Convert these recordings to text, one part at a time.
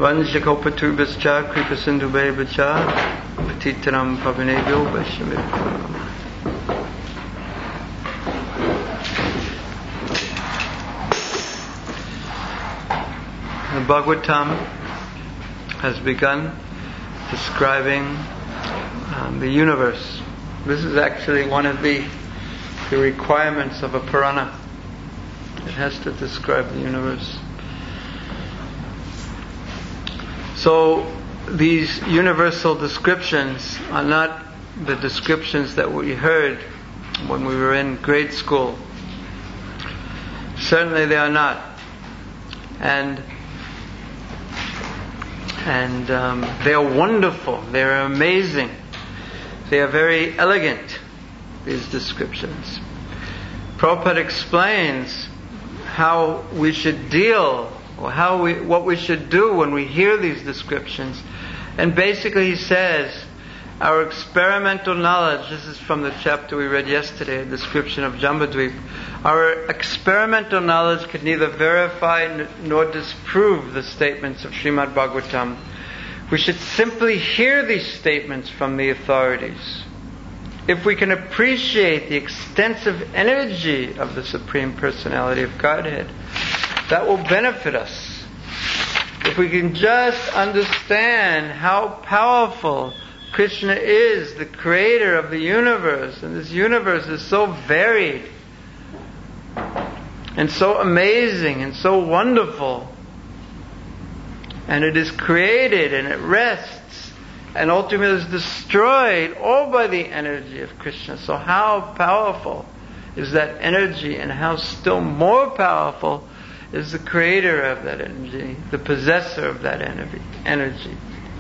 Vanjakopatubhascha kripasindhubhevaccha patitaram pavanebhyo vaishnavibhyo. The Bhagavatam has begun describing the universe. This is actually one of the requirements of a Purana. It has to describe the universe. So these universal descriptions are not the descriptions that we heard when we were in grade school. Certainly they are not. And they are wonderful. They are amazing. They are very elegant, these descriptions. Prabhupada explains how we should deal, or what we should do when we hear these descriptions. And basically he says, our experimental knowledge, this is from the chapter we read yesterday, a description of Jambudvip, our experimental knowledge could neither verify nor disprove the statements of Srimad Bhagavatam. We should simply hear these statements from the authorities. If we can appreciate the extensive energy of the Supreme Personality of Godhead, that will benefit us. If we can just understand how powerful Krishna is, the creator of the universe, and this universe is so varied and so amazing and so wonderful, and it is created and it rests and ultimately is destroyed all by the energy of Krishna. So how powerful is that energy, and how still more powerful is the creator of that energy, the possessor of that energy.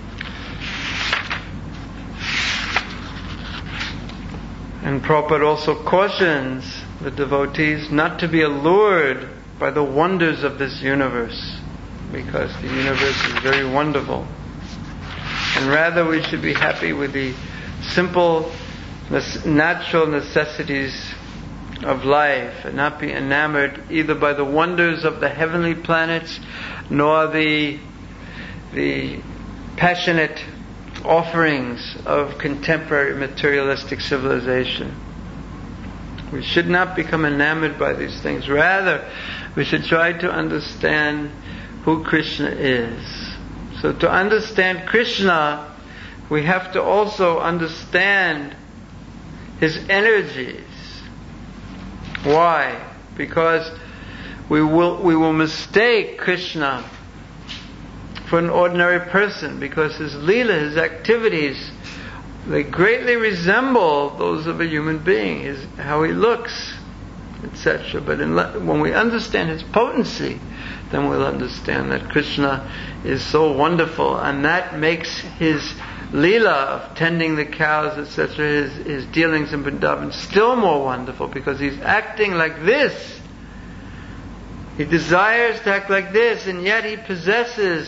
And Prabhupada also cautions the devotees not to be allured by the wonders of this universe, because the universe is very wonderful. And rather we should be happy with the simple natural necessities of life, and not be enamored either by the wonders of the heavenly planets nor the passionate offerings of contemporary materialistic civilization. We should not become enamored by these things. Rather, we should try to understand who Krishna is. So to understand Krishna, we have to also understand his energies. Why? Because we will mistake Krishna for an ordinary person, because his leela, his activities, they greatly resemble those of a human being, how he looks, etc. But when we understand his potency, then we'll understand that Krishna is so wonderful, and that makes his leela of tending the cows, etc., his dealings in Vrindavan still more wonderful, because he's acting like this. He desires to act like this, and yet he possesses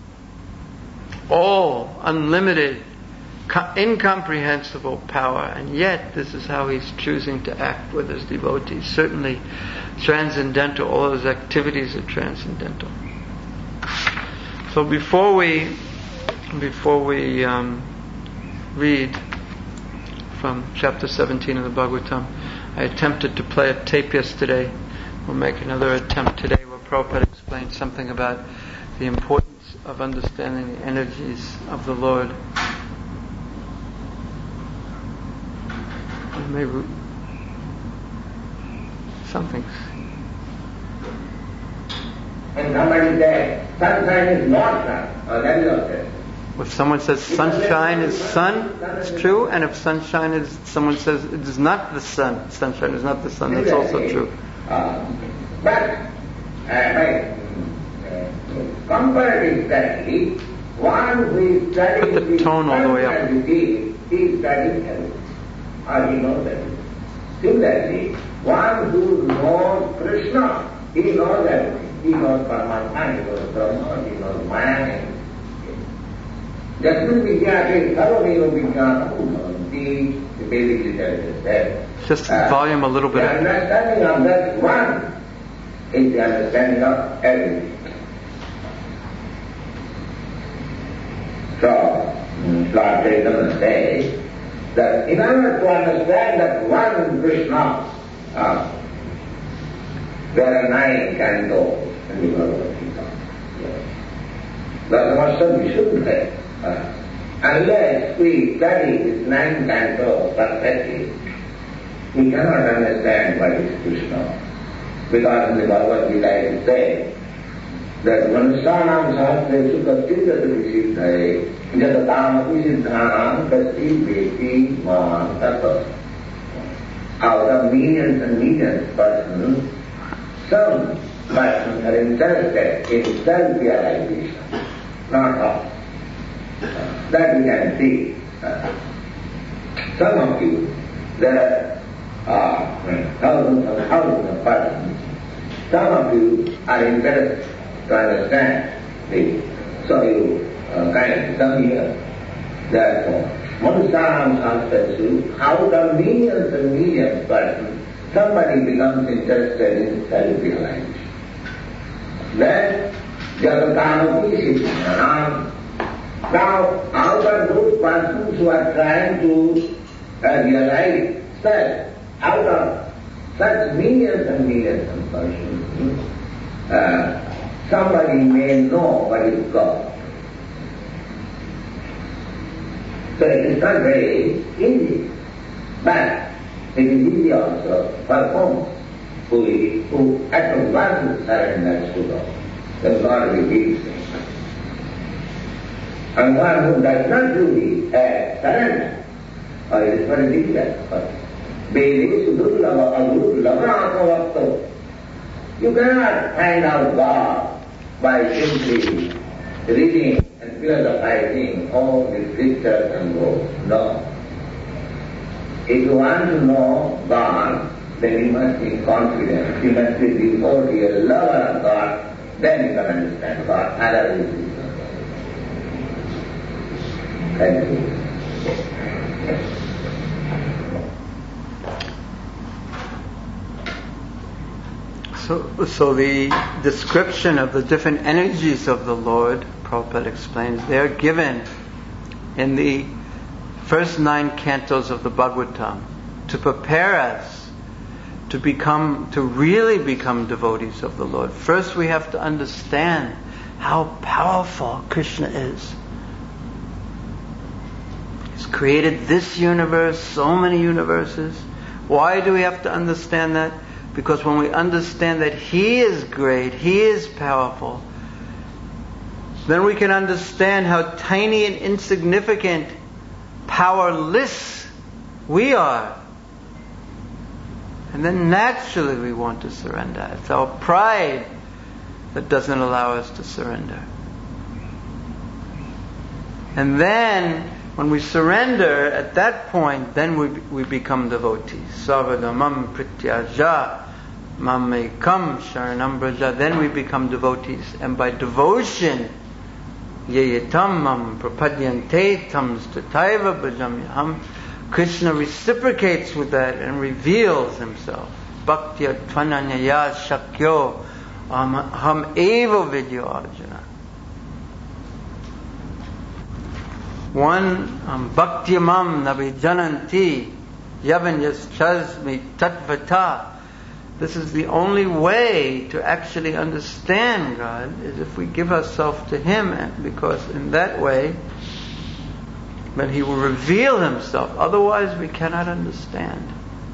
all unlimited, incomprehensible power, and yet this is how he's choosing to act with his devotees. Certainly transcendental. All his activities are transcendental. So before we read from chapter 17 of the Bhagavatam, I attempted to play a tape yesterday. We'll make another attempt today where Prabhupada explains something about the importance of understanding the energies of the Lord. Maybe something. And somebody says, sunshine is not sun. That is also. If someone says sunshine is sun, it's true. And if someone says it is not the sun, sunshine is not the sun, that's also true. But comparative study, one who is studying put the tone all the way up. He is studying everything, or he knows everything. Similarly, one who knows Krishna, he knows everything. He knows Paramatma, he knows Brahma, he knows Maya. Jasmin Vidyate Sarvameva Vijnanam Bhavanti, the basic literature says. Just volume a little bit. The understanding of that one is the understanding of everything. So, Lord Chaitanya says that in order to understand that one Krishna, there are 9 cantos in the Bhagavad Gita. That's what we should say. Unless we study this 9 cantos perfectly, we cannot understand what is Krishna. Because in the Bhagavad Gita it says that Manusanam Sahasre Sukha Siddhati Siddhare Jatatam Siddhanam Kasi Veti Man Tapa. Out of millions and millions of persons, some persons are interested in self-realization, not all. That we can see. Some of you, there are thousands and thousands of persons. Some of you are interested to understand this. So you kindly come here. Therefore, Manusanam Sahasrasu, out of millions and millions of persons, somebody becomes interested in self-realization. Then, Jagatanopi Siddhanam. Now, out of those persons who are trying to realize self, out of such millions and millions of persons, somebody may know what is God. So it is not very easy, but it is easy also for whom who at once surrenders to God. The Lord reveals him. And one who does not really surrender, it is very difficult. You cannot find out God by simply reading and philosophizing all the scriptures and books. No. If you want to know God, then you must be confident. You must be devotee, a lover of God, then you can understand God. Otherwise, you cannot. Thank you. So the description of the different energies of the Lord, Prabhupada explains, they're given in the first 9 cantos of the Bhagavatam to prepare us to really become devotees of the Lord. First we have to understand how powerful Krishna is. He's created this universe, so many universes. Why do we have to understand that? Because when we understand that He is great, He is powerful, then we can understand how tiny and insignificant, powerless we are. And then naturally we want to surrender. It's our pride that doesn't allow us to surrender. And then, when we surrender, at that point, then we become devotees. Savadamam prityaja mamekam sharanam braja. Then we become devotees. And by devotion, yeyetam mam prapadyante tam stataiva bhajamyaham. Krishna reciprocates with that and reveals Himself. Bhaktya tvananyaya shakyo ham eva vidyo arjuna. One bhaktyamam navijananti yavanyaschasmi tatvata. This is the only way to actually understand God, is if we give ourselves to Him, because in that way then He will reveal Himself. Otherwise we cannot understand.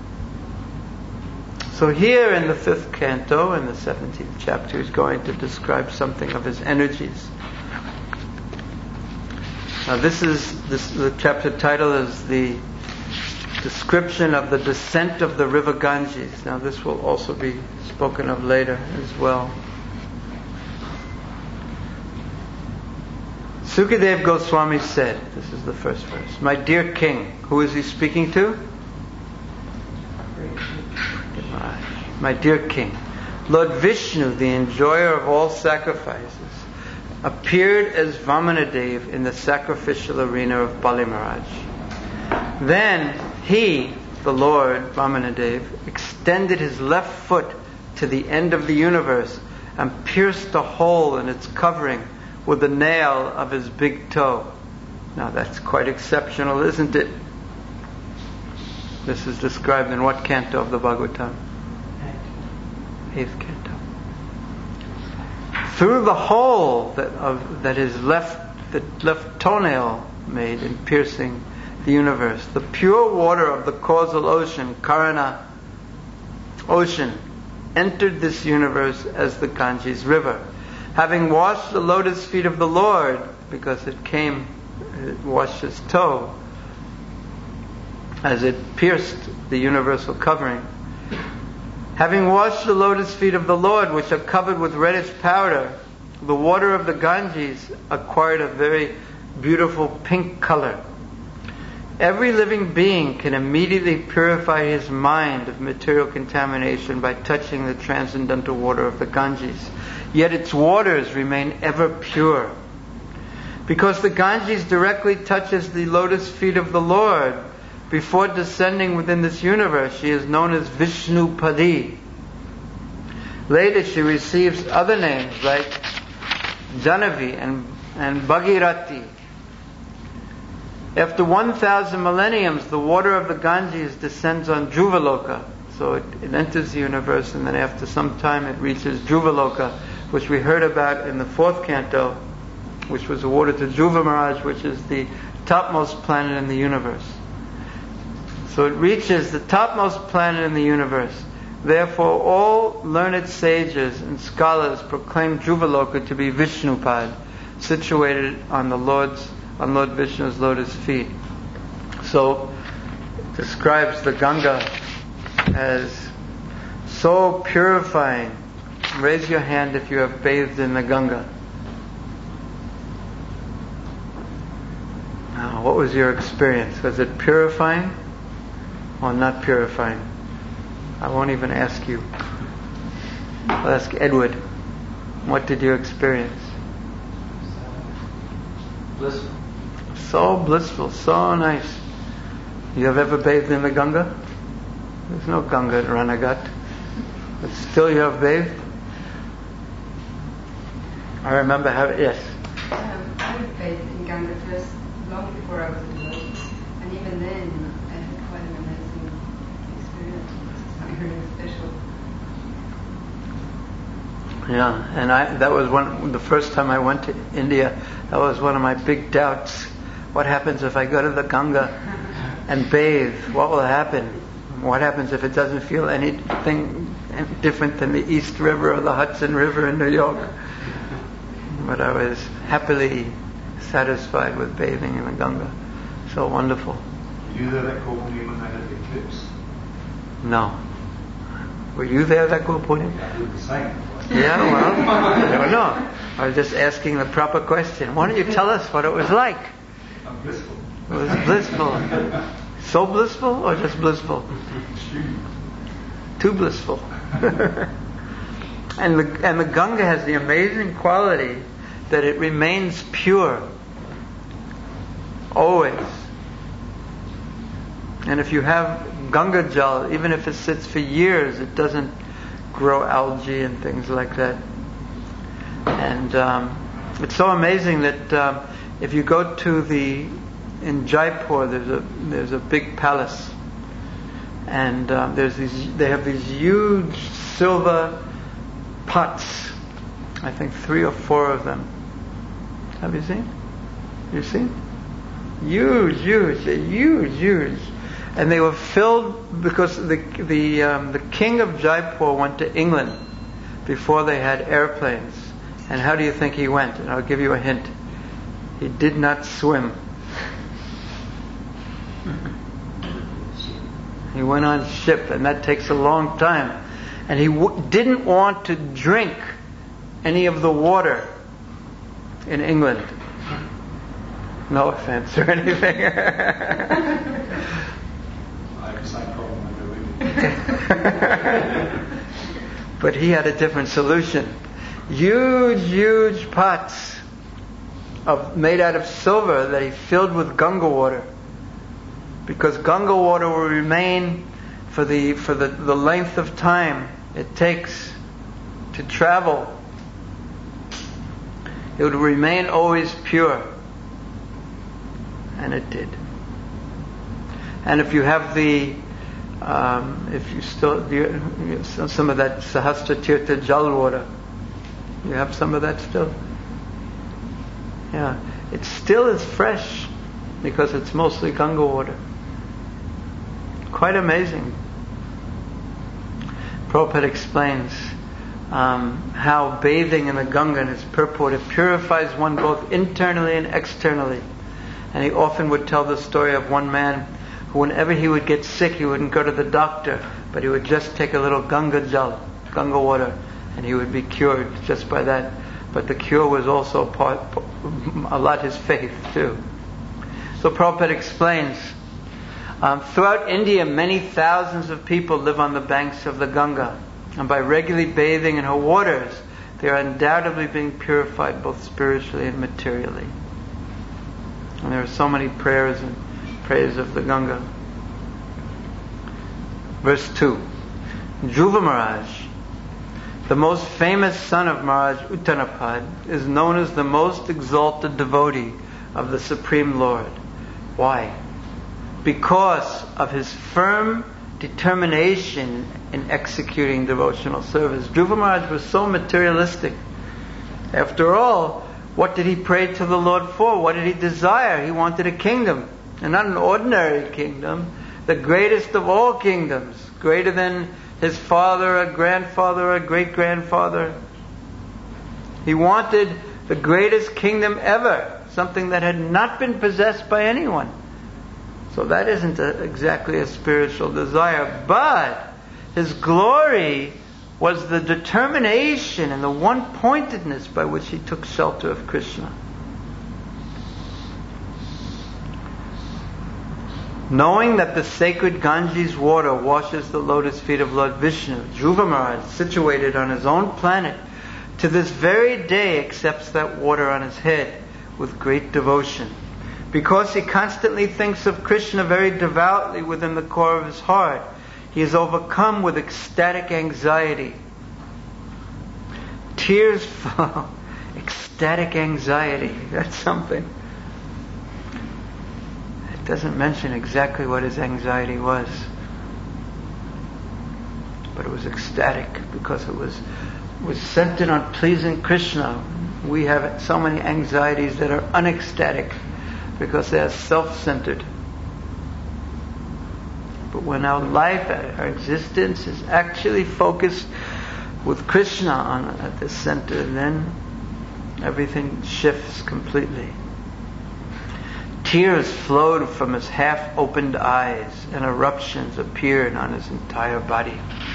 So here in the 5th canto, in the 17th chapter, He's going to describe something of His energies. Now the chapter title is the description of the descent of the river Ganges. Now this will also be spoken of later as well. Sukadev Goswami said, this is the first verse, "My dear king," who is he speaking to? My dear king, Lord Vishnu, the enjoyer of all sacrifices, appeared as Vamanadev in the sacrificial arena of Bali Maharaj. Then he, the Lord Vamanadev, extended his left foot to the end of the universe and pierced a hole in its covering with the nail of his big toe. Now that's quite exceptional, isn't it? This is described in what canto of the Bhagavatam? 8th canto. Through the hole that his left toenail made in piercing the universe, the pure water of the causal ocean, Karana ocean, entered this universe as the Ganges river. Having washed the lotus feet of the Lord, because it washed his toe, as it pierced the universal covering. Having washed the lotus feet of the Lord, which are covered with reddish powder, the water of the Ganges acquired a very beautiful pink color. Every living being can immediately purify his mind of material contamination by touching the transcendental water of the Ganges. Yet its waters remain ever pure. Because the Ganges directly touches the lotus feet of the Lord, before descending within this universe, she is known as Vishnu Padi. Later she receives other names like Janavi and Bhagirati. After 1,000 millenniums, the water of the Ganges descends on Dhruvaloka. So it enters the universe, and then after some time it reaches Dhruvaloka, which we heard about in the 4th canto, which was awarded to Dhruva Maharaj, which is the topmost planet in the universe. So it reaches the topmost planet in the universe. Therefore, all learned sages and scholars proclaim Dhruvaloka to be Vishnupad, situated on Lord Vishnu's lotus feet. So it describes the Ganga as so purifying. Raise your hand if you have bathed in the Ganga. Now, what was your experience? Was it purifying or not purifying? I won't even ask you. I'll ask Edward. What did you experience? Blissful. So blissful, so nice. You have ever bathed in the Ganga? There's no Ganga at Ranagat. But still you have bathed? I remember how, yes. I would bathe in Ganga first, long before I was in lotus. And even then, I had quite an amazing experience. Something really special. Yeah, and that was the first time I went to India. That was one of my big doubts. What happens if I go to the Ganga and bathe? What will happen? What happens if it doesn't feel anything different than the East River or the Hudson River in New York? But I was happily satisfied with bathing in the Ganga. So wonderful. Were you there that Gopuni when they had the eclipse? No. Were you there that Gopuni? I did the same. Yeah, well, I don't know. I was just asking the proper question. Why don't you tell us what it was like? Blissful. It was blissful. So blissful or just blissful? Too blissful. And the Ganga has the amazing quality that it remains pure. Always. And if you have Ganga Jal, even if it sits for years, it doesn't grow algae and things like that. And it's so amazing that if you go to in Jaipur, there's a big palace, and they have these huge silver pots. I think 3 or 4 of them. Have you seen? You've seen? Huge. They're huge. And they were filled because the king of Jaipur went to England before they had airplanes. And how do you think he went? And I'll give you a hint. He did not swim. He went on ship, and that takes a long time. And he didn't want to drink any of the water in England. No offense or anything. I have the same problem when I go in. But he had a different solution. Huge pots made out of silver that he filled with Ganga water, because Ganga water will remain for the length of time it takes to travel. It would remain always pure. And it did. And if you have if you still, some of that Sahasra Tirtha Jal water, you have some of that still? Yeah. It still is fresh because it's mostly Ganga water. Quite amazing. Prabhupada explains how bathing in the Ganga and its purport, it purifies one both internally and externally. And he often would tell the story of one man who, whenever he would get sick, he wouldn't go to the doctor, but he would just take a little Ganga Jal, Ganga water, and he would be cured just by that. But the cure was also a lot his faith too. So Prabhupada explains, throughout India, many thousands of people live on the banks of the Ganga, and by regularly bathing in her waters, they are undoubtedly being purified both spiritually and materially. And there are so many prayers and praise of the Ganga. Verse 2. Dhruva Maharaj, the most famous son of Maharaj Uttanapad, is known as the most exalted devotee of the Supreme Lord. Why? Because of his firm determination in executing devotional service. Dhruva Maharaj was so materialistic. After all, what did he pray to the Lord for? What did he desire? He wanted a kingdom. And not an ordinary kingdom, the greatest of all kingdoms, greater than his father, a grandfather, a great-grandfather. He wanted the greatest kingdom ever, something that had not been possessed by anyone. So that isn't exactly a spiritual desire, but his glory was the determination and the one-pointedness by which he took shelter of Krishna. Knowing that the sacred Ganges water washes the lotus feet of Lord Vishnu, Dhruva Maharaj, situated on his own planet, to this very day accepts that water on his head with great devotion. Because he constantly thinks of Krishna very devoutly within the core of his heart, he is overcome with ecstatic anxiety. Tears flow. Ecstatic anxiety. That's something. It doesn't mention exactly what his anxiety was. But it was ecstatic because it was centered on pleasing Krishna. We have so many anxieties that are unecstatic because they are self-centered. But when our life, our existence is actually focused with Krishna at the center, then everything shifts completely. Tears flowed from his half-opened eyes, and eruptions appeared on his entire body.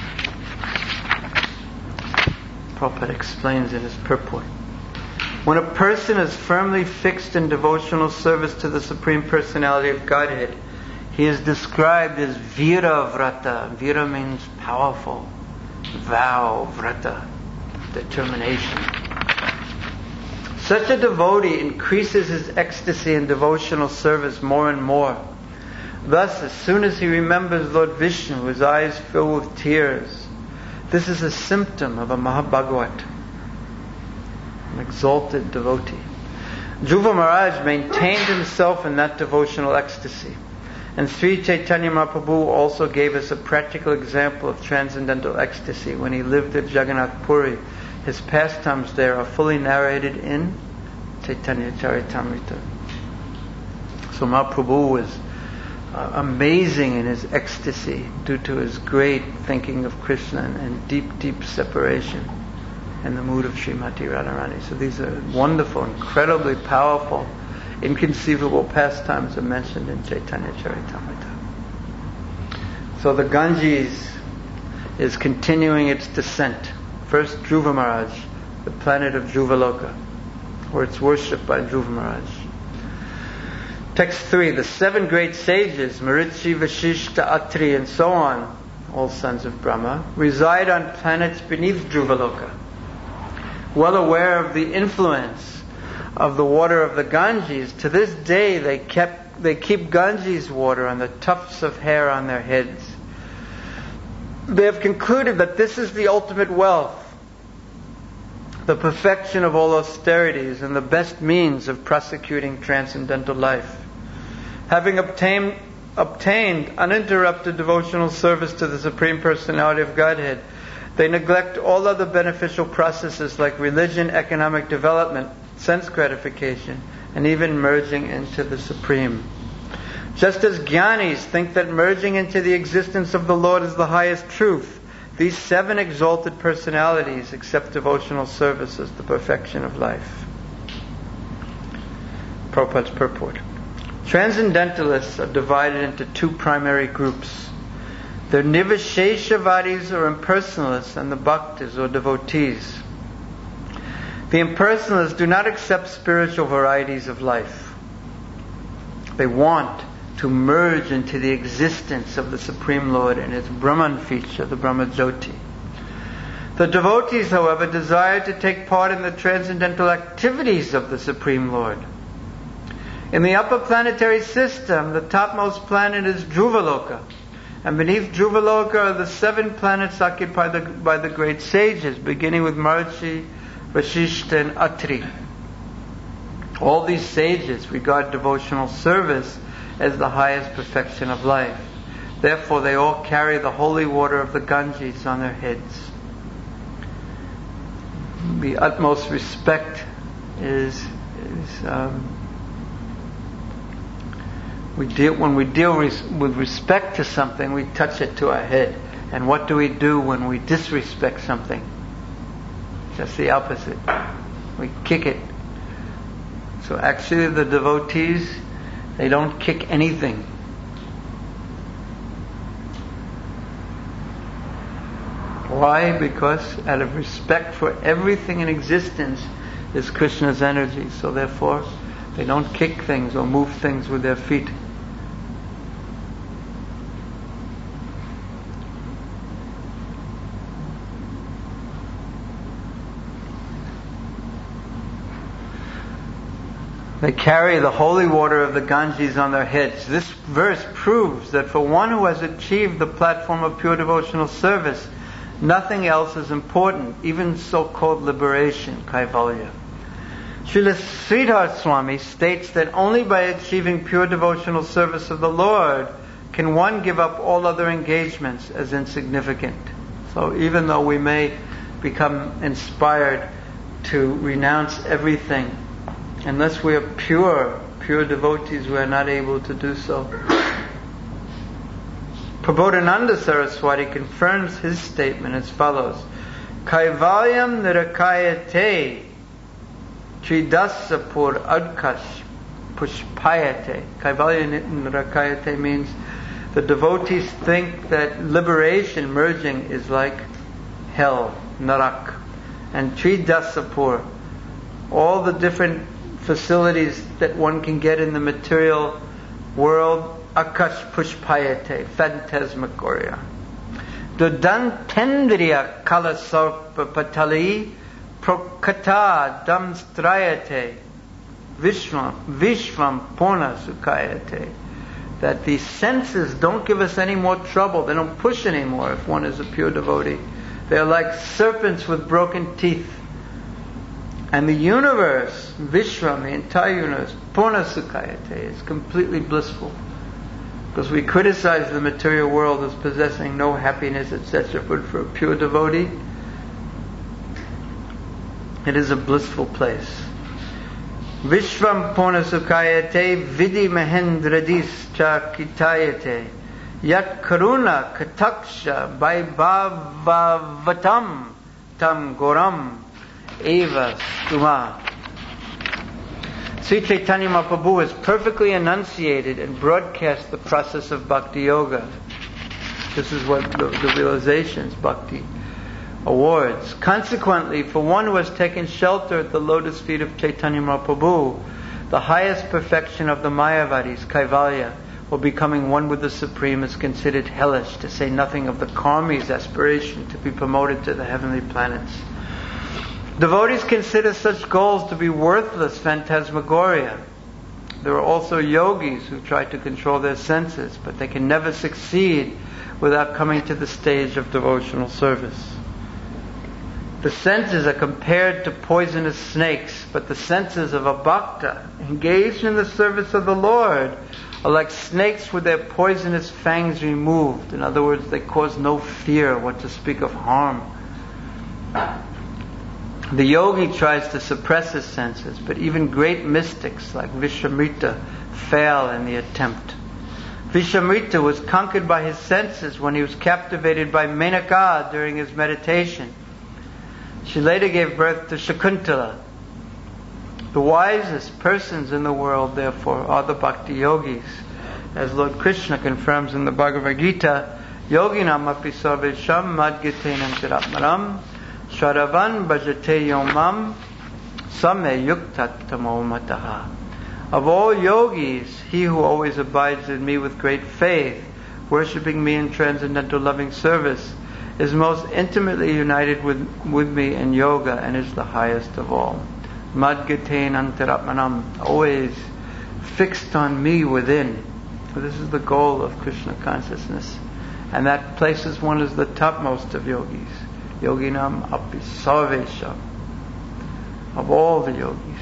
Prabhupada explains in his purport. When a person is firmly fixed in devotional service to the Supreme Personality of Godhead, he is described as Vira Vrata. Vira means powerful. Vow, Vrata, determination. Such a devotee increases his ecstasy in devotional service more and more. Thus, as soon as he remembers Lord Vishnu, his eyes fill with tears. This is a symptom of a Mahabhagavat, an exalted devotee. Dhruva Maharaj maintained himself in that devotional ecstasy. And Sri Chaitanya Mahaprabhu also gave us a practical example of transcendental ecstasy when he lived at Jagannath Puri. His pastimes there are fully narrated in Chaitanya Charitamrita. So Mahaprabhu was amazing in his ecstasy due to his great thinking of Krishna and deep, deep separation in the mood of Srimati Radharani. So these are wonderful, incredibly powerful, inconceivable pastimes are mentioned in Chaitanya Charitamrita. So the Ganges is continuing its descent. First Dhruva Maharaj, the planet of Dhruvaloka, where it's worshipped by Dhruva Maharaj. Text 3, the 7 great sages, Marichi, Vashishta, Atri, and so on, all sons of Brahma, reside on planets beneath Dhruvaloka. Well aware of the influence of the water of the Ganges, to this day they keep Ganges water on the tufts of hair on their heads. They have concluded that this is the ultimate wealth, the perfection of all austerities, and the best means of prosecuting transcendental life. Having obtained uninterrupted devotional service to the Supreme Personality of Godhead, they neglect all other beneficial processes like religion, economic development, sense gratification, and even merging into the Supreme. Just as Jnanis think that merging into the existence of the Lord is the highest truth, these 7 exalted personalities accept devotional service as the perfection of life. Prabhupada's purport. Transcendentalists are divided into 2 primary groups. The Nivisheshavadis or impersonalists and the Bhaktas or devotees. The impersonalists do not accept spiritual varieties of life. They want to merge into the existence of the Supreme Lord and His Brahman feature, the Brahma Jyoti. The devotees, however, desire to take part in the transcendental activities of the Supreme Lord. In the upper planetary system, the topmost planet is Dhruvaloka, and beneath Dhruvaloka are the 7 planets occupied by the great sages, beginning with Maharishi, Vasishta, and Atri. All these sages regard devotional service as the highest perfection of life. Therefore, they all carry the holy water of the Ganges on their heads. The utmost respect when we deal with respect to something, we touch it to our head. And what do we do when we disrespect something? Just the opposite. We kick it. So actually the devotees, they don't kick anything. Why? Because out of respect for everything in existence is Krishna's energy. So therefore, they don't kick things or move things with their feet. They carry the holy water of the Ganges on their heads. This verse proves that for one who has achieved the platform of pure devotional service, nothing else is important, even so-called liberation, Kaivalya. Srila Sridhar Swami states that only by achieving pure devotional service of the Lord can one give up all other engagements as insignificant. So even though we may become inspired to renounce everything, unless we are pure devotees, we are not able to do so. Prabodhananda Saraswati confirms his statement as follows: Kaivalyam nirakayate tridasapur adkash pushpayate. Kaivalya nirakayate means the devotees think that liberation, merging, is like hell, narak. And tridasapur, all the different facilities that one can get in the material world, akash pushpayate, phantasmagoria. Dodantendriya kalasarpa patali prokata damstrayate vishvam purna sukayate. That the senses don't give us any more trouble, they don't push anymore if one is a pure devotee. They are like serpents with broken teeth. And the universe, Vishram, the entire universe, Purna Sukayate, is completely blissful. Because we criticize the material world as possessing no happiness, etc. But for a pure devotee, it is a blissful place. Vishram Purna Sukayate Vidi Mahendradis Chakitayate Yat Karuna Kataksha Vaibhavatam Tam Goram Eva Stuma. Sri Chaitanya Mahaprabhu has perfectly enunciated and broadcast the process of Bhakti Yoga. This is what the realizations, Bhakti awards. Consequently, for one who has taken shelter at the lotus feet of Chaitanya Mahaprabhu, the highest perfection of the Mayavadis, Kaivalya, or becoming one with the Supreme, is considered hellish, to say nothing of the karmi's aspiration to be promoted to the heavenly planets. Devotees consider such goals to be worthless phantasmagoria. There are also yogis who try to control their senses, but they can never succeed without coming to the stage of devotional service. The senses are compared to poisonous snakes, but the senses of a bhakta engaged in the service of the Lord are like snakes with their poisonous fangs removed. In other words, they cause no fear, what to speak of harm. The yogi tries to suppress his senses, but even great mystics like Vishwamitra fail in the attempt. Vishwamitra was conquered by his senses when he was captivated by Menaka during his meditation. She later gave birth to Shakuntala. The wisest persons in the world, therefore, are the bhakti yogis. As Lord Krishna confirms in the Bhagavad Gita, Yoginam api sarvesham madgitenam chiratmaram Sharavan bhajate yomam same yuktatamo mataha. Of all yogis, he who always abides in me with great faith, worshipping me in transcendental loving service, is most intimately united with me in yoga and is the highest of all. Madgaten antaratmanam, always fixed on me within. So this is the goal of Krishna consciousness. And that places one as the topmost of yogis. Yoginam api sarvesham, of all the yogis.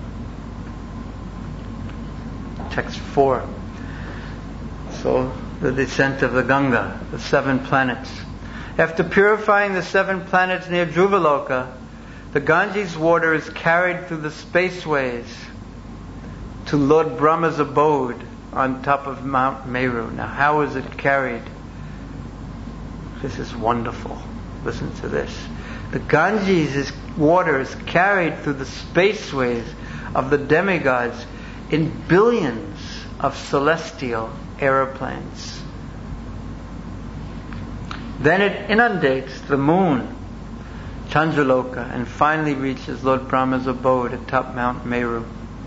Text 4. So, the descent of the Ganga, the 7 planets. After purifying the 7 planets near Dhruvaloka, the Ganges water is carried through the spaceways to Lord Brahma's abode on top of Mount Meru. Now, how is it carried? This is wonderful. Listen to this. The Ganges' water is carried through the spaceways of the demigods in billions of celestial aeroplanes. Then it inundates the moon, Chandraloka, and finally reaches Lord Brahma's abode atop Mount Meru.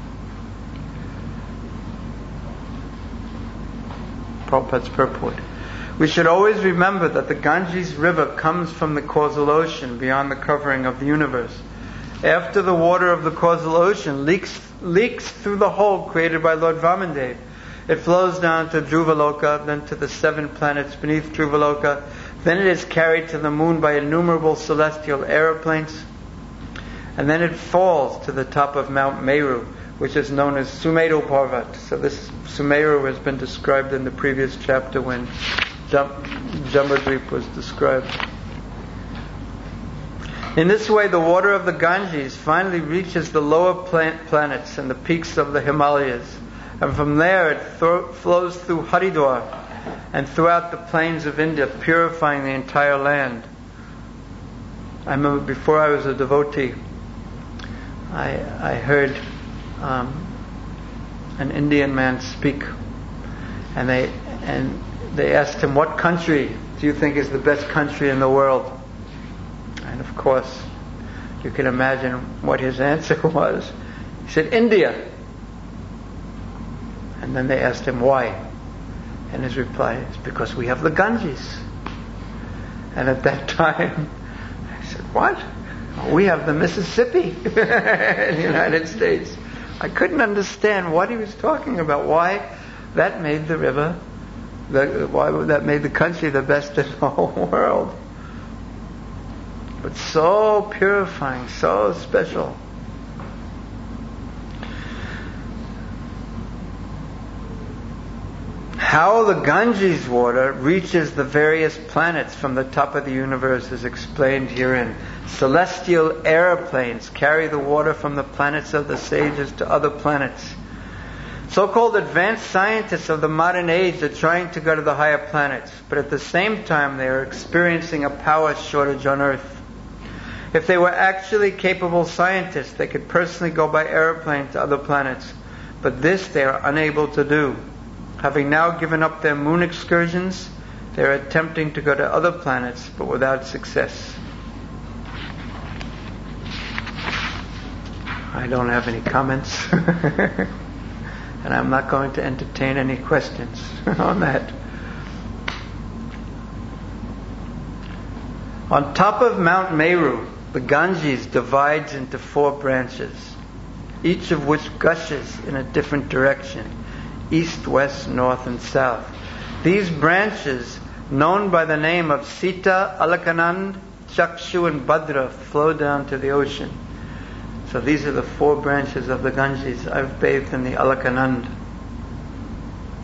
Prabhupada's purport. We should always remember that the Ganges river comes from the causal ocean beyond the covering of the universe. After the water of the causal ocean leaks through the hole created by Lord Vamandev, it flows down to Dhruvaloka, then to the 7 planets beneath Dhruvaloka. Then it is carried to the moon by innumerable celestial aeroplanes. And then it falls to the top of Mount Meru, which is known as Sumeru Parvat. So this Sumeru has been described in the previous chapter when Jambudvip was described. In this way, the water of the Ganges finally reaches the lower planets and the peaks of the Himalayas. And from there it flows through Haridwar and throughout the plains of India, purifying the entire land. I remember before I was a devotee, I heard an Indian man speak, and they asked him, "What country do you think is the best country in the world?" And of course, you can imagine what his answer was. He said, "India." And then they asked him why. And his reply is, "Because we have the Ganges." And at that time, I said, "What? We have the Mississippi in the United States." I couldn't understand what he was talking about. Why that made the river, why that made the country the best in the whole world. But so purifying, so special. How the Ganges water reaches the various planets from the top of the universe is explained herein. Celestial aeroplanes carry the water from the planets of the sages to other planets. So-called advanced scientists of the modern age are trying to go to the higher planets, but at the same time they are experiencing a power shortage on Earth. If they were actually capable scientists, they could personally go by aeroplane to other planets, but this they are unable to do. Having now given up their moon excursions, they are attempting to go to other planets, but without success. I don't have any comments, and I'm not going to entertain any questions on that. On top of Mount Meru, the Ganges divides into 4 branches, each of which gushes in a different direction: east, west, north, and south. These branches, known by the name of Sita, Alakanand, Chakshu, and Bhadra, flow down to the ocean. So these are the 4 branches of the Ganges. I've bathed in the Alakanand.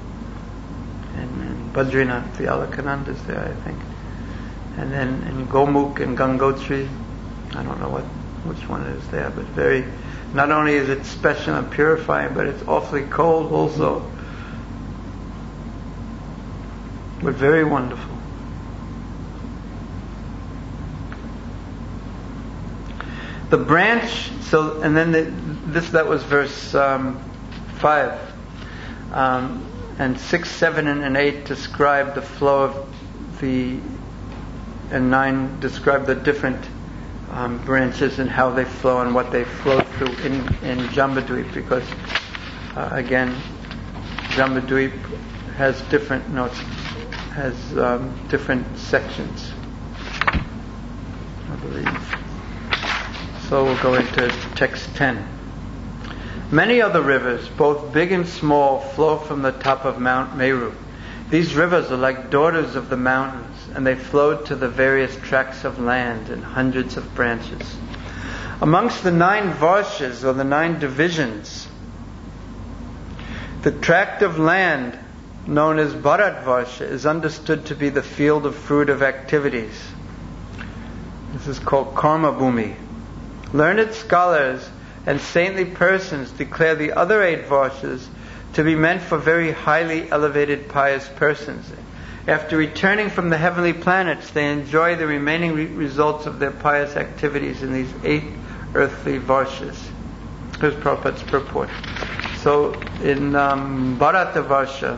Badrinath, the Alakananda is there, I think. And then in Gomukh and Gangotri, I don't know which one is there, but not only is it special and purifying, but it's awfully cold also. But very wonderful. The branch, and then that was verse 5. And 6, 7, and 8 describe the flow of and 9 describe the different branches and how they flow and what they flow through in Jambudvip, because again, Jambudvip has different different sections, I believe. So we'll go into text 10. Many other rivers, both big and small, flow from the top of Mount Meru. These rivers are like daughters of the mountains, and they flow to the various tracts of land in hundreds of branches. Amongst the 9 varshas, or the 9 divisions, the tract of land known as Bharatvarsha is understood to be the field of fruit of activities. This is called Karma Bhumi. Learned scholars and saintly persons declare the other 8 varshas to be meant for very highly elevated pious persons. After returning from the heavenly planets, they enjoy the remaining results of their pious activities in these 8 earthly varshas. Here's Prabhupada's purport. So in Bharatavarsha,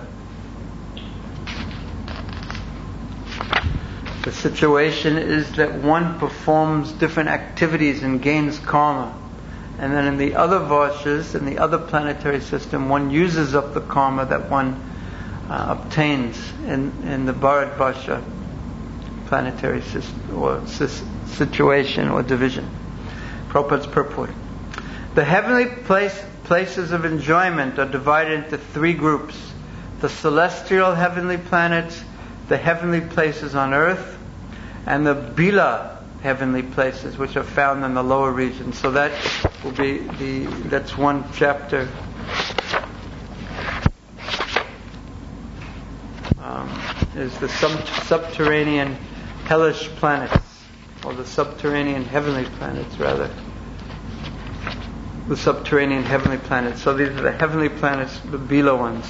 the situation is that one performs different activities and gains karma. And then in the other varshas, in the other planetary system, one uses up the karma that one obtains in the Bharatvarsha planetary system or situation or division. Prabhupada's purport. The heavenly places of enjoyment are divided into 3 groups: the celestial heavenly planets, the heavenly places on earth, and the Bila heavenly places, which are found in the lower regions. So that will be that's one chapter. Is the subterranean hellish planets, or the subterranean heavenly planets, rather. The subterranean heavenly planets. So these are the heavenly planets, the Bila ones.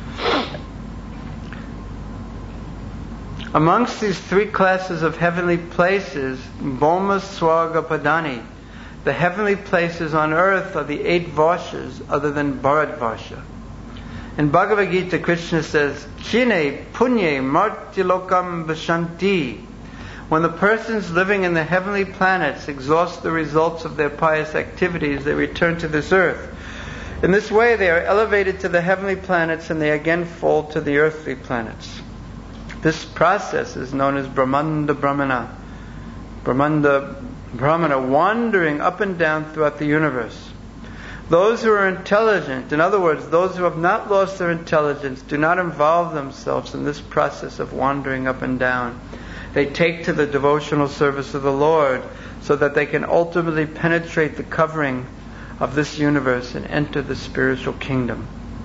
Amongst these 3 classes of heavenly places, Bhoma Swarga Padani, the heavenly places on earth are the 8 varshas other than Bharatvarsha. In Bhagavad Gita, Krishna says, Chine punye martilokam vashanti. When the persons living in the heavenly planets exhaust the results of their pious activities, they return to this earth. In this way, they are elevated to the heavenly planets and they again fall to the earthly planets. This process is known as Brahmanda Brahmana. Brahmanda Brahmana, wandering up and down throughout the universe. Those who are intelligent, in other words, those who have not lost their intelligence, do not involve themselves in this process of wandering up and down. They take to the devotional service of the Lord so that they can ultimately penetrate the covering of this universe and enter the spiritual kingdom.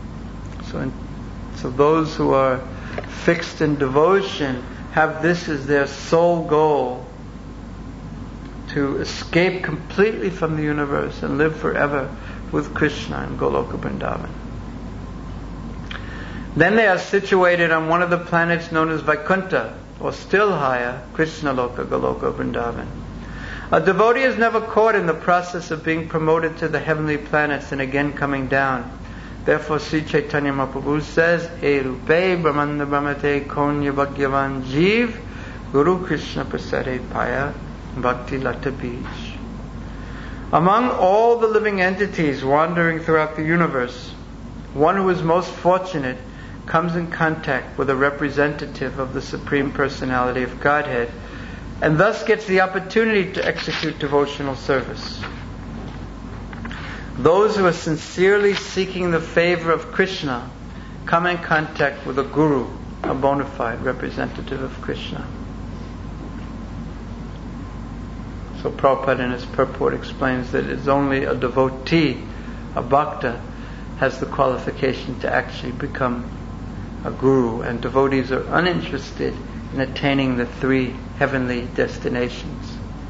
So those who are fixed in devotion have this as their sole goal, to escape completely from the universe and live forever with Krishna in Goloka Vrindavan. Then they are situated on one of the planets known as Vaikuntha, or still higher, Krishna Loka, Goloka Vrindavan. A devotee is never caught in the process of being promoted to the heavenly planets and again coming down. Therefore, Sri Chaitanya Mahaprabhu says, E rupe brahmanda brahmate konya bhagyavan jeev Guru Krishna prasade paya bhakti lata bij. Among all the living entities wandering throughout the universe, one who is most fortunate comes in contact with a representative of the Supreme Personality of Godhead, and thus gets the opportunity to execute devotional service. Those who are sincerely seeking the favor of Krishna come in contact with a guru, a bona fide representative of Krishna. So Prabhupada in his purport explains that it's only a devotee, a bhakta, has the qualification to actually become a guru, and devotees are uninterested in attaining the 3 heavenly destinations.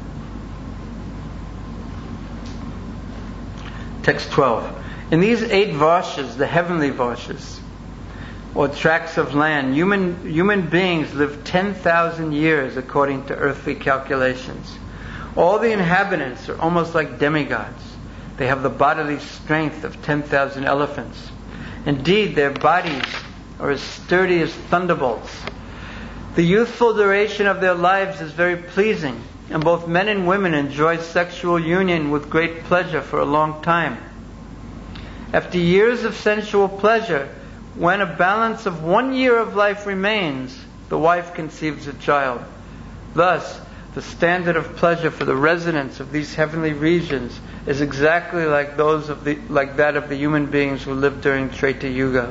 Text 12. In these 8 varshas, the heavenly varshas, or tracts of land, human beings live 10,000 years according to earthly calculations. All the inhabitants are almost like demigods. They have the bodily strength of 10,000 elephants. Indeed, their bodies are as sturdy as thunderbolts. The youthful duration of their lives is very pleasing, and both men and women enjoy sexual union with great pleasure for a long time. After years of sensual pleasure, when a balance of 1 year of life remains, the wife conceives a child. Thus, the standard of pleasure for the residents of these heavenly regions is exactly like that of the human beings who lived during Treta Yuga.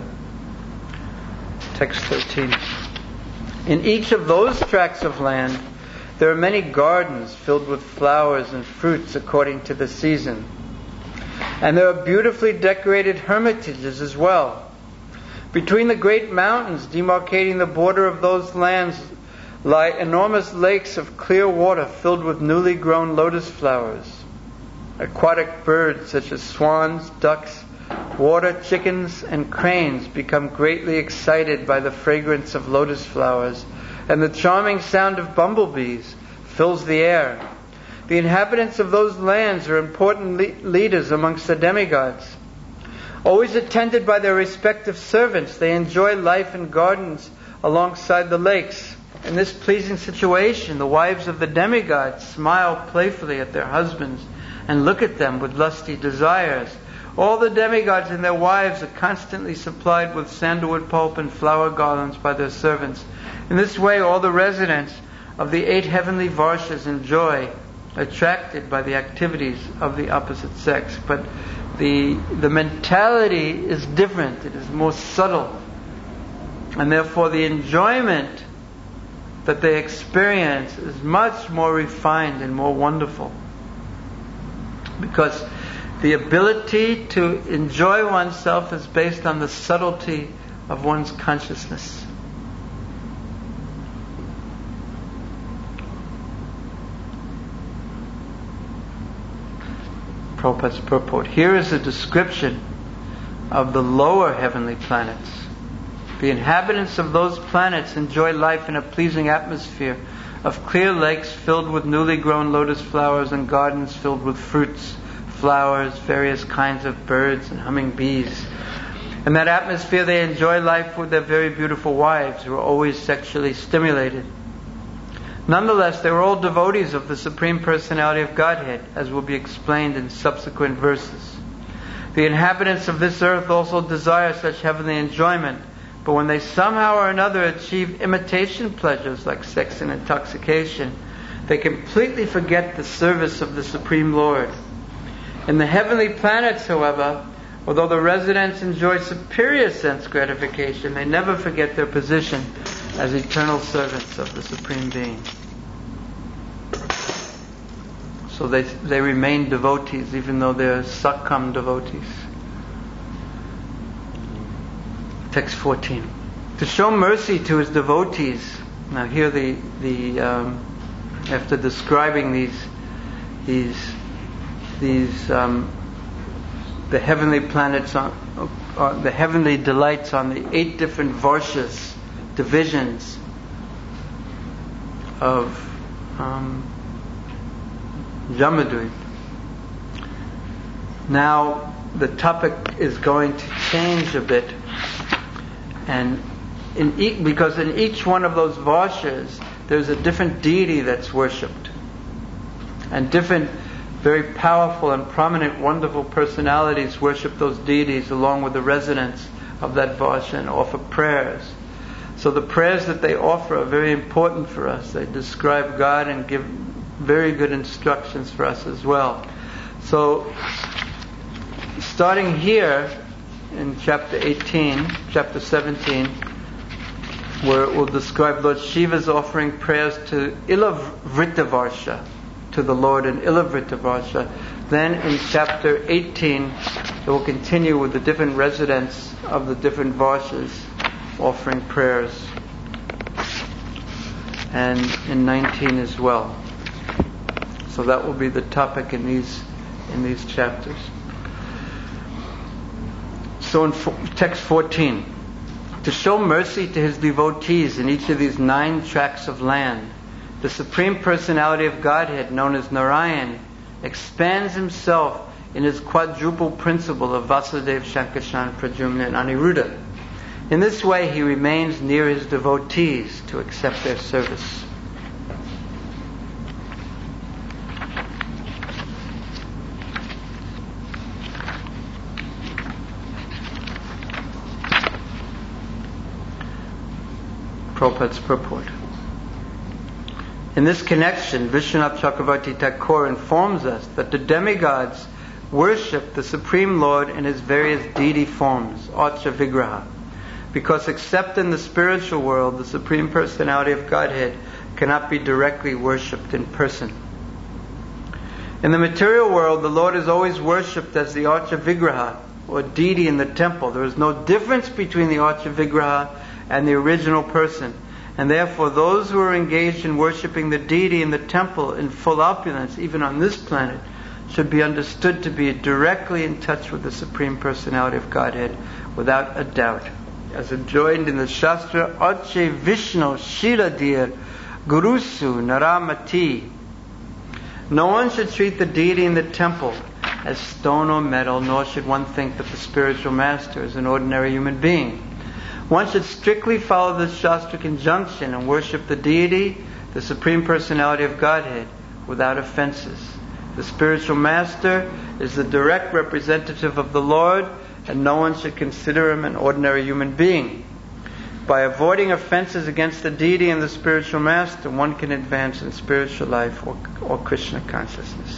Text 13. In each of those tracts of land, there are many gardens filled with flowers and fruits according to the season. And there are beautifully decorated hermitages as well. Between the great mountains demarcating the border of those lands lie enormous lakes of clear water filled with newly grown lotus flowers. Aquatic birds such as swans, ducks, water chickens, and cranes become greatly excited by the fragrance of lotus flowers, and the charming sound of bumblebees fills the air. The inhabitants of those lands are important leaders amongst the demigods. Always attended by their respective servants, they enjoy life in gardens alongside the lakes. In this pleasing situation, the wives of the demigods smile playfully at their husbands and look at them with lusty desires. All the demigods and their wives are constantly supplied with sandalwood pulp and flower garlands by their servants. In this way, all the residents of the 8 heavenly varshas enjoy, attracted by the activities of the opposite sex. But the mentality is different. It is more subtle. And therefore the enjoyment that they experience is much more refined and more wonderful. Because the ability to enjoy oneself is based on the subtlety of one's consciousness. Prabhupada's purport. Here is a description of the lower heavenly planets. The inhabitants of those planets enjoy life in a pleasing atmosphere of clear lakes filled with newly grown lotus flowers and gardens filled with fruits, flowers, various kinds of birds and humming bees. In that atmosphere they enjoy life with their very beautiful wives who are always sexually stimulated. Nonetheless, they were all devotees of the Supreme Personality of Godhead, as will be explained in subsequent verses. The inhabitants of this earth also desire such heavenly enjoyment, but when they somehow or another achieve imitation pleasures like sex and intoxication, they completely forget the service of the Supreme Lord. In the heavenly planets, however, although the residents enjoy superior sense gratification, they never forget their position as eternal servants of the Supreme Being. So they remain devotees even though they're Sakam devotees. Text 14. To show mercy to his devotees. Now here after describing the heavenly planets the heavenly delights on the 8 different varshas, divisions of Jamadvip. Now the topic is going to change a bit, and because in each one of those varshas there's a different deity that's worshipped, and different very powerful and prominent wonderful personalities worship those deities along with the residents of that varsha and offer prayers. So the prayers that they offer are very important for us. They describe God and give very good instructions for us as well. So starting here in chapter 17, where it will describe Lord Shiva's offering prayers to Ilavrita to the Lord in Ilavrita. Then in chapter 18 it will continue with the different residents of the different varshas offering prayers, and in 19 as well. So that will be the topic in these chapters. So in text 14, to show mercy to his devotees in each of these 9 tracts of land, the Supreme Personality of Godhead, known as Narayan, expands himself in his quadruple principle of Vasudeva, Shankarshan, Pradyumna, and Aniruddha. In this way, he remains near his devotees to accept their service. Prabhupada's purport. In this connection, Vishwanath Chakravarti Thakur informs us that the demigods worship the Supreme Lord in his various deity forms, Archa Vigraha, because except in the spiritual world, the Supreme Personality of Godhead cannot be directly worshipped in person. In the material world, the Lord is always worshipped as the Archa Vigraha, or deity in the temple. There is no difference between the Archa Vigraha and the original person. And therefore, those who are engaged in worshipping the deity in the temple in full opulence, even on this planet, should be understood to be directly in touch with the Supreme Personality of Godhead, without a doubt. As enjoined in the Shastra, Arche Vishnu Shiladir Gurusu Naramati. No one should treat the deity in the temple as stone or metal, nor should one think that the spiritual master is an ordinary human being. One should strictly follow the Shastric injunction and worship the deity, the Supreme Personality of Godhead, without offenses. The spiritual master is the direct representative of the Lord, and no one should consider him an ordinary human being. By avoiding offenses against the deity and the spiritual master, one can advance in spiritual life or Krishna consciousness.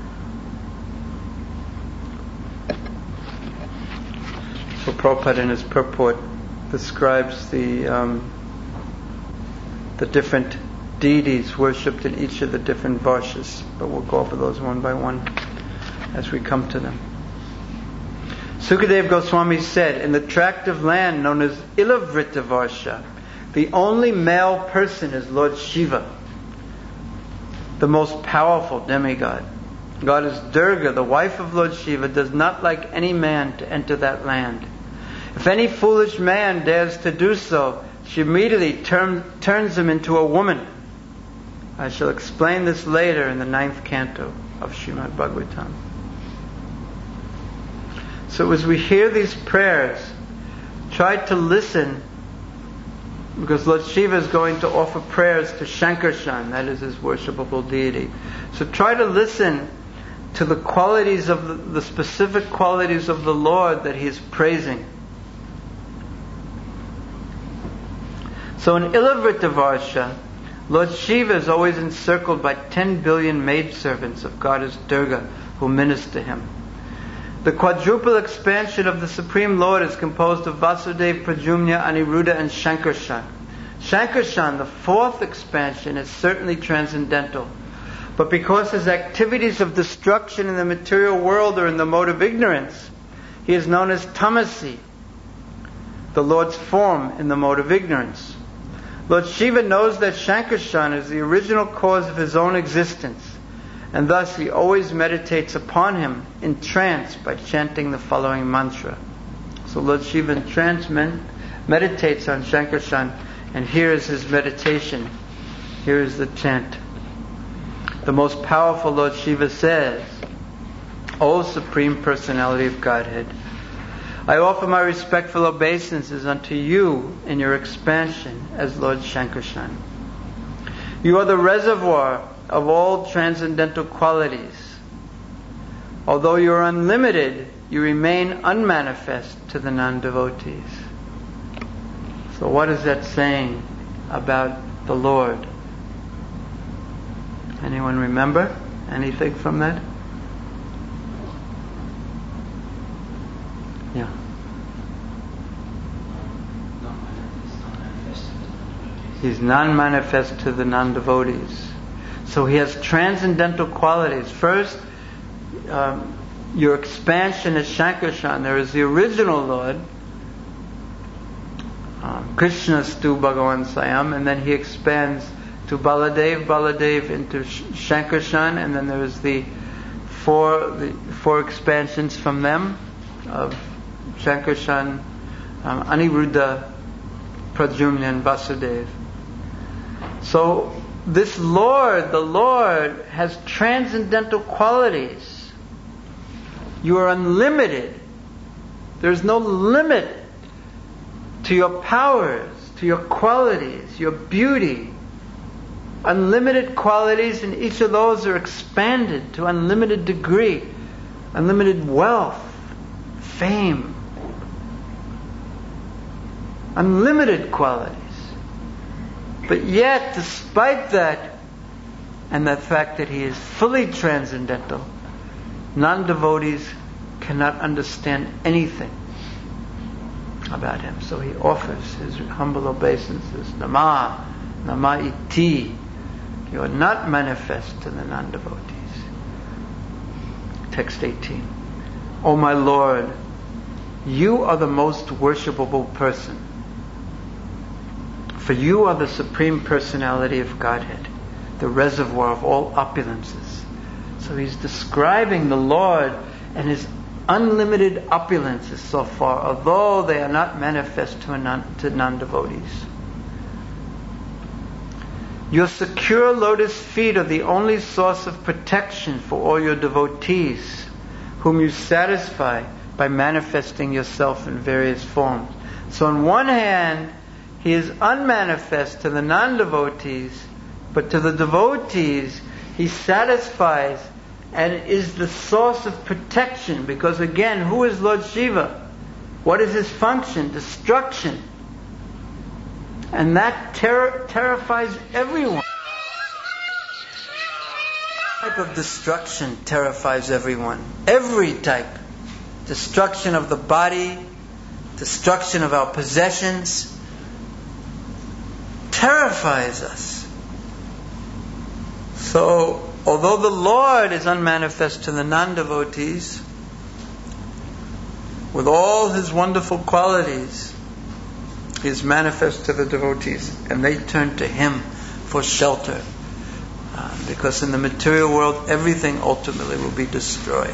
So Prabhupada in his purport describes the different deities worshipped in each of the different varshas, but we'll go over those one by one as we come to them. Sukadeva Goswami said, in the tract of land known as Ilavrita Varsha, the only male person is Lord Shiva, the most powerful demigod. Goddess Durga, the wife of Lord Shiva, does not like any man to enter that land. If any foolish man dares to do so, she immediately turns him into a woman. I shall explain this later in the 9th canto of Srimad Bhagavatam. So as we hear these prayers, try to listen, because Lord Shiva is going to offer prayers to Shankarshan, that is his worshipable deity. So try to listen to the qualities of the specific qualities of the Lord that he is praising. So in Ilavrita Varsha, Lord Shiva is always encircled by 10 billion maidservants of Goddess Durga who minister him. The quadruple expansion of the Supreme Lord is composed of Vasudeva, Pradyumna, Aniruddha, and Shankarshan. Shankarshan, the 4th expansion, is certainly transcendental. But because his activities of destruction in the material world are in the mode of ignorance, he is known as Tamasi, the Lord's form in the mode of ignorance. Lord Shiva knows that Shankarshan is the original cause of his own existence, and thus he always meditates upon him in trance by chanting the following mantra. So Lord Shiva in trance meditates on Shankarshan, and here is his meditation. Here is the chant. The most powerful Lord Shiva says, O Supreme Personality of Godhead, I offer my respectful obeisances unto you in your expansion as Lord Shankarshan. You are the reservoir of all transcendental qualities. Although you are unlimited, you remain unmanifest to the non-devotees. So what is that saying about the Lord? Anyone remember anything from that? Yeah. He's non-manifest to the non-devotees. So he has transcendental qualities. First, your expansion is Shankarshan. There is the original Lord, Krishna's to Bhagavan Swayam, and then he expands to Baladev into Shankarshan, and then there's the four expansions from them of Shankarshan, Aniruddha, Pradyumna, and Vasudev. So this Lord, the Lord, has transcendental qualities. You are unlimited. There's no limit to your powers, to your qualities, your beauty. Unlimited qualities, and each of those are expanded to unlimited degree. Unlimited wealth, fame. Unlimited qualities. But yet, despite that, and the fact that he is fully transcendental, non-devotees cannot understand anything about him. So he offers his humble obeisances. Nama, Nama iti. You are not manifest to the non-devotees. Text 18. O my Lord, you are the most worshipable person. For you are the Supreme Personality of Godhead, the reservoir of all opulences. So he's describing the Lord and his unlimited opulences so far, although they are not manifest to non-devotees. Your secure lotus feet are the only source of protection for all your devotees, whom you satisfy by manifesting yourself in various forms. So on one hand, he is unmanifest to the non-devotees, but to the devotees, he satisfies and is the source of protection. Because again, who is Lord Shiva? What is his function? Destruction. And that terrifies everyone. Type of destruction terrifies everyone. Every type. Destruction of the body, destruction of our possessions, terrifies us. So, although the Lord is unmanifest to the non-devotees, with all his wonderful qualities, he is manifest to the devotees, and they turn to him for shelter. Because in the material world, everything ultimately will be destroyed.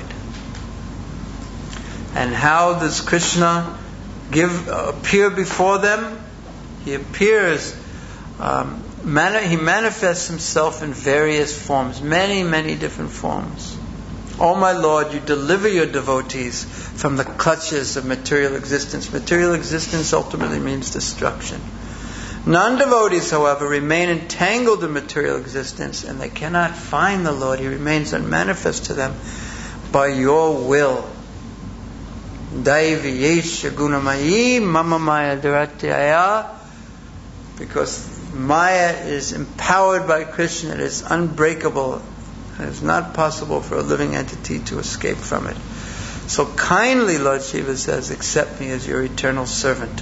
And how does Krishna appear before them? He appears, he manifests himself in various forms, many different forms. O my Lord, you deliver your devotees from the clutches of material existence. Material existence ultimately means destruction. Non-devotees, however, remain entangled in material existence, and they cannot find the Lord. He remains unmanifest to them by your will. Daivi yesha gunamayi mama maya dharatyaya. Because Maya is empowered by Krishna, it is unbreakable. It is not possible for a living entity to escape from it. So kindly, Lord Shiva says, accept me as your eternal servant.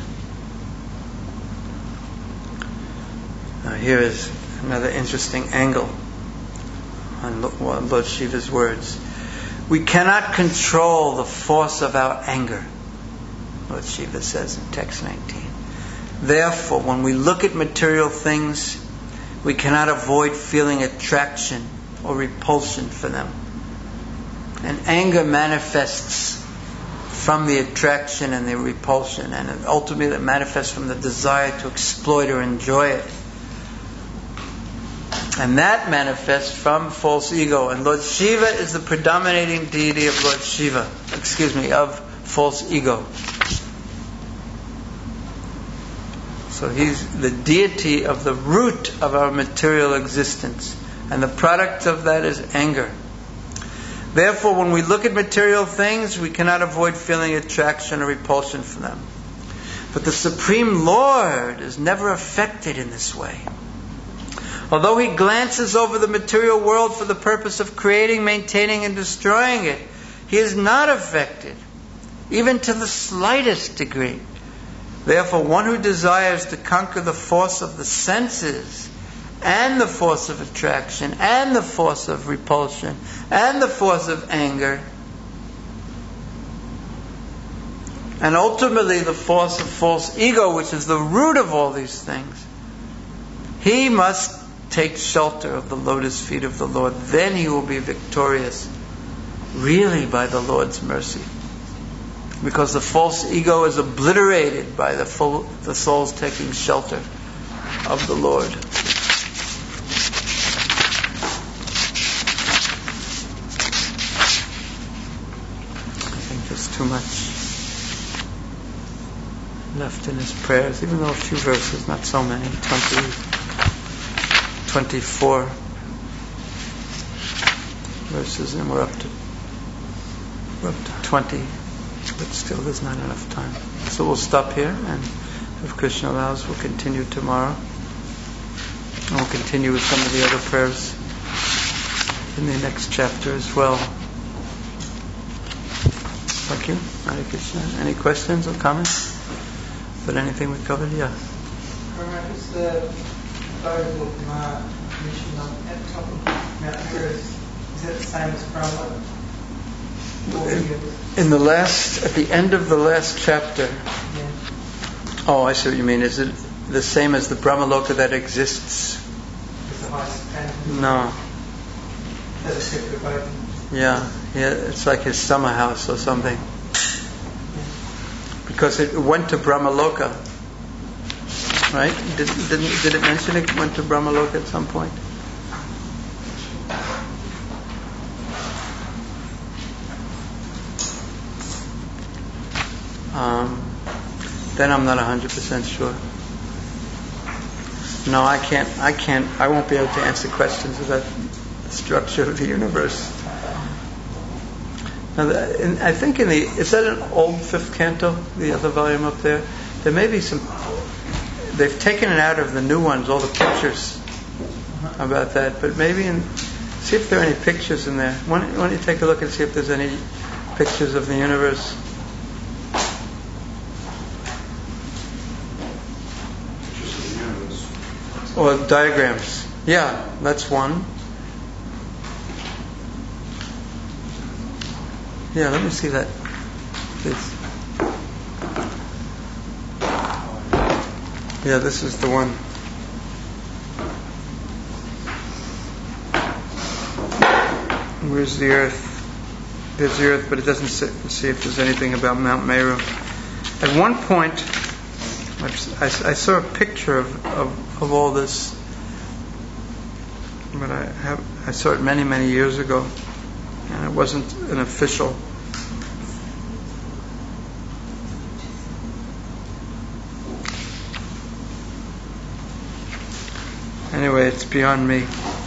Now here is another interesting angle on Lord Shiva's words. We cannot control the force of our anger, Lord Shiva says in text 19. Therefore, when we look at material things, we cannot avoid feeling attraction or repulsion for them. And anger manifests from the attraction and the repulsion, and it ultimately manifests from the desire to exploit or enjoy it. And that manifests from false ego. And Lord Shiva is the predominating deity of of false ego. So he's the deity of the root of our material existence. And the product of that is anger. Therefore, when we look at material things, we cannot avoid feeling attraction or repulsion for them. But the Supreme Lord is never affected in this way. Although he glances over the material world for the purpose of creating, maintaining, and destroying it, he is not affected, even to the slightest degree. Therefore, one who desires to conquer the force of the senses, and the force of attraction, and the force of repulsion, and the force of anger, And ultimately the force of false ego, which is the root of all these things, he must take shelter of the lotus feet of the Lord. Then he will be victorious, really, by the Lord's mercy. Because the false ego is obliterated by the soul's taking shelter of the Lord. I think there's too much left in his prayers, even though a few verses, not so many, 24 verses, and we're up to 20, but still there's not enough time. So we'll stop here, and if Krishna allows, we'll continue tomorrow. And we'll continue with some of the other prayers in the next chapter as well. Thank you. Hare Krishna. Any questions or comments? But anything we covered? Yeah. Is the Bible mentioned at the top of Mount Meru, is that the same as Brahma? In the last, at the end of the last chapter. Yeah. Oh, I see what you mean. Is it the same as the Brahmaloka that exists? It's the highest planet. No. As a separate boat. Yeah, it's like his summer house or something. Because it went to Brahmaloka, right? Did it mention it went to Brahmaloka at some point? Then I'm not 100% sure. No, I won't be able to answer questions about the structure of the universe. Now, I think is that an old fifth canto, the other volume up there? There may be some. They've taken it out of the new ones, all the pictures about that. But maybe see if there are any pictures in there. Why don't you take a look and see if there's any pictures of the universe? Pictures of the universe. Or diagrams. Yeah, that's one. Yeah, let me see that, please. Yeah, this is the one. Where's the earth? There's the earth, but it doesn't see if there's anything about Mount Meru. At one point, I saw a picture of all this, but I saw it many, many years ago. And it wasn't an official. Anyway, it's beyond me.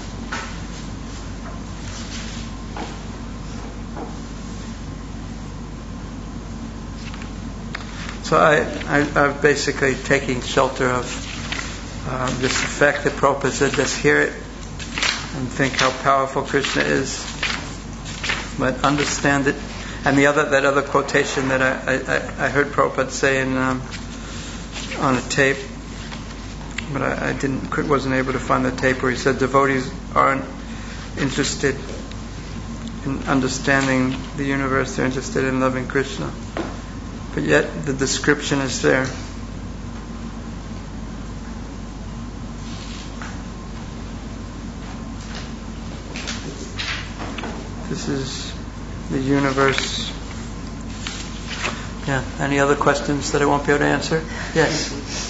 So I'm basically taking shelter of this effect that Prabhupada said, just hear it and think how powerful Krishna is. But understand it. And that other quotation that I heard Prabhupada say on a tape, but I wasn't able to find the tape, where he said devotees aren't interested in understanding the universe; they're interested in loving Krishna. But yet the description is there. This is the universe. Yeah. Any other questions that I won't be able to answer? Yes.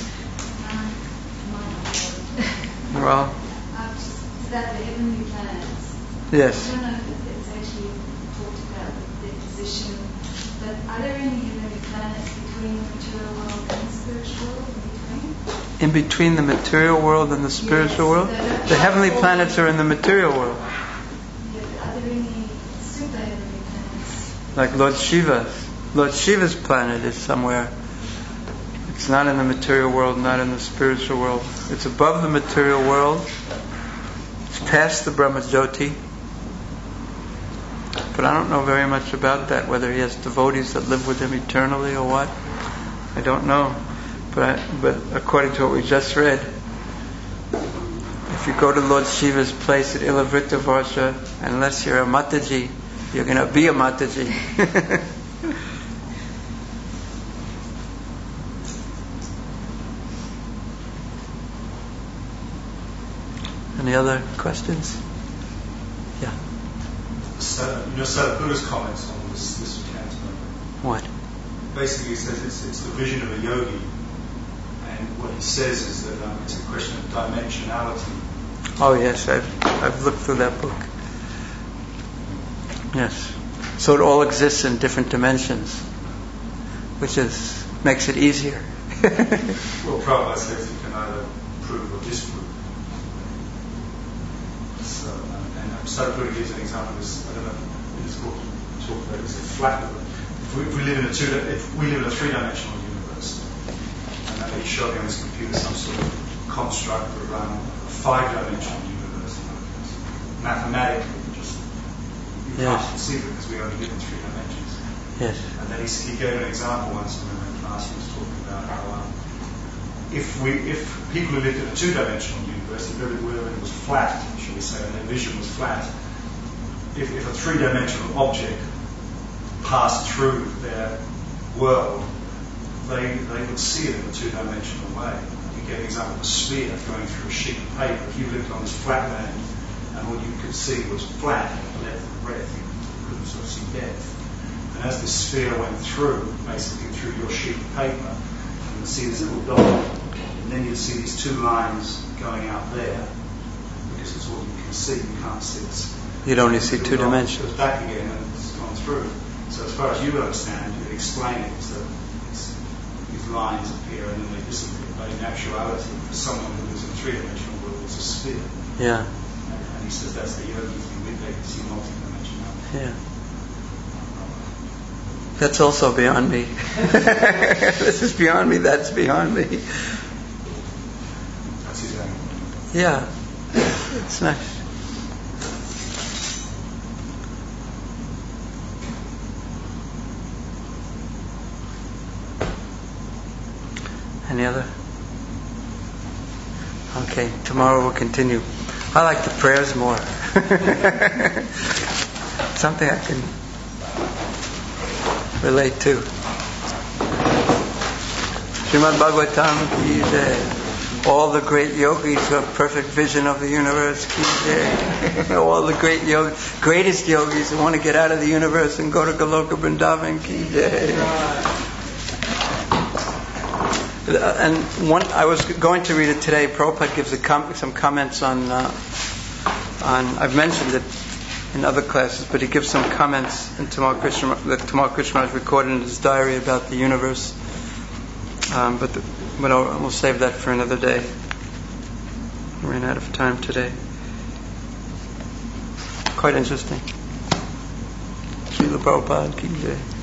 Well. Is that the heavenly planets? Yes. I don't know if it's actually talked about their position, but are there any heavenly planets between the material world and the spiritual world? In between the material world and the spiritual world? The heavenly planets are in the material world. Like Lord Shiva. Lord Shiva's planet is somewhere. It's not in the material world, not in the spiritual world. It's above the material world. It's past the Brahmajyoti. But I don't know very much about that, whether he has devotees that live with him eternally or what. I don't know. But according to what we just read, if you go to Lord Shiva's place at Ilavrita unless you're a Mataji, you're going to be a Mataji. Any other questions? Yeah. Buddha's comments on this Cantonment. What? Basically, he says it's the vision of a yogi, and what he says is that it's a question of dimensionality. Oh yes, I've looked through that book. Yes. So it all exists in different dimensions, which makes it easier. Well, Prabhupada says you can either prove or disprove. So, and Sariputta gives an example of this. I don't know if it's called talk about it. It's a flat. If we live in a three-dimensional universe, and then he's showing on his computer some sort of construct around a five-dimensional universe. Mathematically, you can't conceive it because we only live in three dimensions. Yes. And then he gave an example once in a class. He was talking about how if people who lived in a two-dimensional universe, if everything was flat, shall we say, and their vision was flat, if a three-dimensional object passed through their world, they would see it in a two-dimensional way. You get an example of a sphere going through a sheet of paper. If you lived on this flat land and all you could see was flat, length and breadth, you couldn't sort of see depth. And as the sphere went through, basically through your sheet of paper, you would see this little dot, and then you'd see these two lines going out there, because it's all you can see. You can't see this. You'd only see two dimensions. It goes back again and it's gone through. So as far as you understand, you would explain it so these lines appear and then they disappear. But in actuality, for someone who lives in a three-dimensional world, it's a sphere. Yeah. And he says that's the yogi thing. They can see multi-dimensionality. Yeah. That's also beyond me. This is beyond me, that's beyond me. That's his angle. Yeah. It's nice. Any other? Okay, tomorrow we'll continue. I like the prayers more. Something I can relate to. Srimad Bhagavatam ki jai. All the great yogis who have perfect vision of the universe ki jai. All the greatest yogis who want to get out of the universe and go to Goloka Vrindavan ki jai. And I was going to read it today. Prabhupada gives some comments on. I've mentioned it in other classes, but he gives some comments in Tamal Krishna that Tamal Krishna has recorded in his diary about the universe. But we'll save that for another day. We ran out of time today. Quite interesting. Srila Prabhupada ki jai.